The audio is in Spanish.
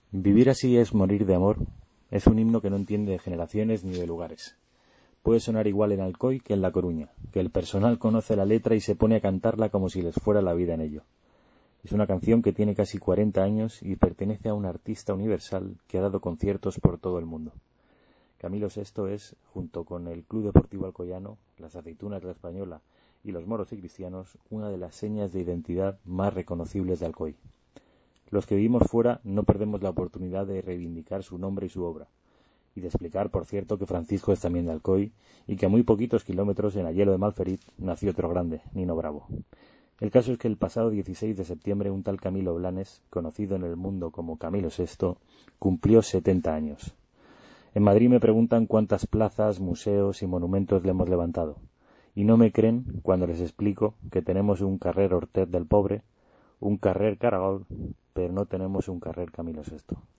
Vivir así es morir de amor. Es un himno que no entiende de generaciones ni de lugares. Puede sonar igual en Alcoy que en La Coruña, que el personal conoce la letra y se pone a cantarla como si les fuera la vida en ello. Es una canción que tiene casi 40 años y pertenece a un artista universal que ha dado conciertos por todo el mundo. Camilo Sesto es, junto con el Club Deportivo Alcoyano, las Aceitunas de la Española y los Moros y Cristianos, una de las señas de identidad más reconocibles de Alcoy. Los que vivimos fuera no perdemos la oportunidad de reivindicar su nombre y su obra, y de explicar, por cierto, que Francisco es también de Alcoy y que a muy poquitos kilómetros, en Ayelo de Malferit, nació otro grande, Nino Bravo. El caso es que el pasado 16 de septiembre un tal Camilo Blanes, conocido en el mundo como Camilo Sesto, cumplió 70 años. En Madrid me preguntan cuántas plazas, museos y monumentos le hemos levantado, y no me creen cuando les explico que tenemos un carrer Hortet del Pobre, un carrer Caragol, pero no tenemos un carrer Camilo Sesto.